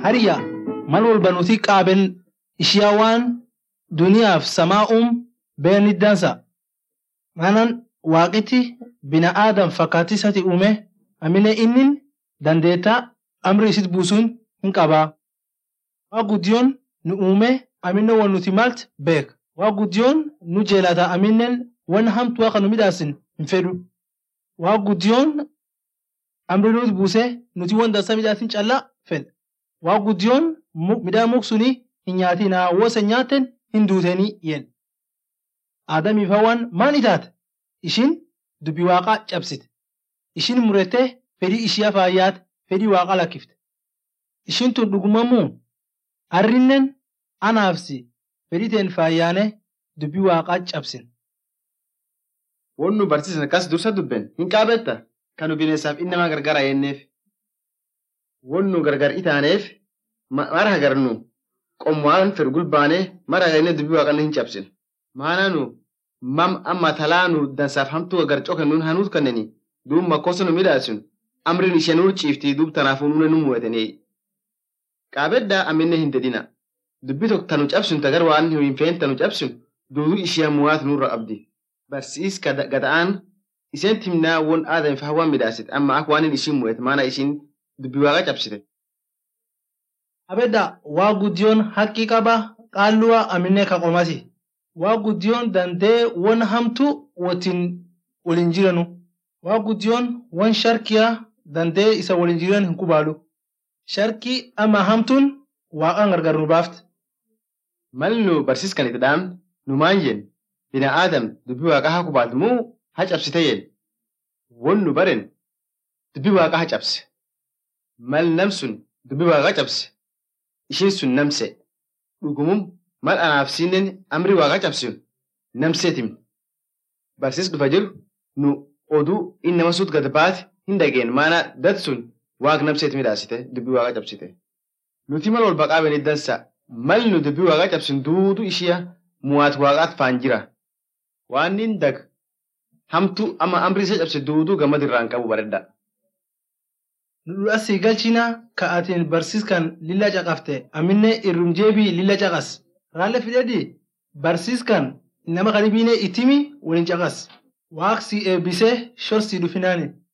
hariya mal walba nuti qaaben ishiyaa waan duniyaaf samaa'um beeni dansa. Manan waaqiti bina aadam fakkaatisati uume amine innin dandeeta amri isit buusun hin qabaa. Waa guddiyoon nu uume amine wan nuti malt beek. Waa guddiyoon nu jeelata aminen wan hamtu akka nu midhaasin hin fedhu. Waa guddiyoon amri nuti buuse nuti wan dansa midhaasin callaa fedha. Waa guddiyoon midhaan muksuni hin nyaatinaa wosa nyaaten hin duutanii yen. Aadamiif hawaan maan itaate? Ishin dubbi waaqaa cabsite. Ishin murete fedhii ishiyaa faayyaate fedhii waaqaa lakkifte. Ishin tun dhugumamuu arrinnen anaafsi fedhii teen faayyaane dubbi waaqaa cabsin. Won nu barsiisan akkas dursa dubben hin qaabetta kan nu bineensaaf inni nama gargara yenneef. Won nu gargar itaaneef mara hagarnu qomwaan firgul baane mara hagarne dubbi waaqaa hin cabsin. Maana nu mam amma talaanu dansaaf hamtuu agar cokennuun hanuut kanneni duub makkosa nu midhaasun amrin ishee nuur ciiftii duub tanaafuu nuune nu mu'etanii. Qaabeddaa aminne hin dedina. Dubbi tokko tanu cabsun tagar waan hin feen tanu cabsun duuduu ishee mu'aat nurra qabdi. Barsiis gada'aan isheen timnaa won aadamiif hawaan midhaasit amma akka waan hin ishiin mu'et maana ishiin dubbi waaqa cabsite. Abedda waa guddiyoon haqqii qaba qaalluwa aminne ka qomati. Waa guddiyoon dandee wan hamtu waliin jiranu. Waa guddiyoon wan sharkiyaa dandee isa waliin jiran hin kubaalu. Sharkii ama hamtuun waaqaan gargar nu baafte. Mal nu barsiiskan itti dhaamne nu maan jen bina aadam dubbi waaqaa haa kubaaltu moo haa cabsite yen. Won nu baren dubbi waaqaa haa cabse. Mal namsun dubbi waaqaa cabse. Ishiin sun namse. Dhugumum mal anaaf sinnen amri waaqa cabsun namseetim. Barsiis dhufa jiru nu oduu inni nama suut gad baate hin dhageen maana dat sun waaq namseeti midhaasite dubbii waaqa cabsite. Nuti mal wal baqaa beni dansa mal nu dubbii waaqa cabsun duudu ishiya muwaat waaqaat faan jira. Waan nin dag hamtu ama amri isa cabse duudu gammad irraan qabu baredda. Nu asii galchina ka atiin barsiiskan lilla caqafte aminne irrum jeebii lilla caqas. Raalle fidedi barsiiskan nama qaribiine itimi waliin caqas. Waaqsi eebbisee shorsii dhufinaani.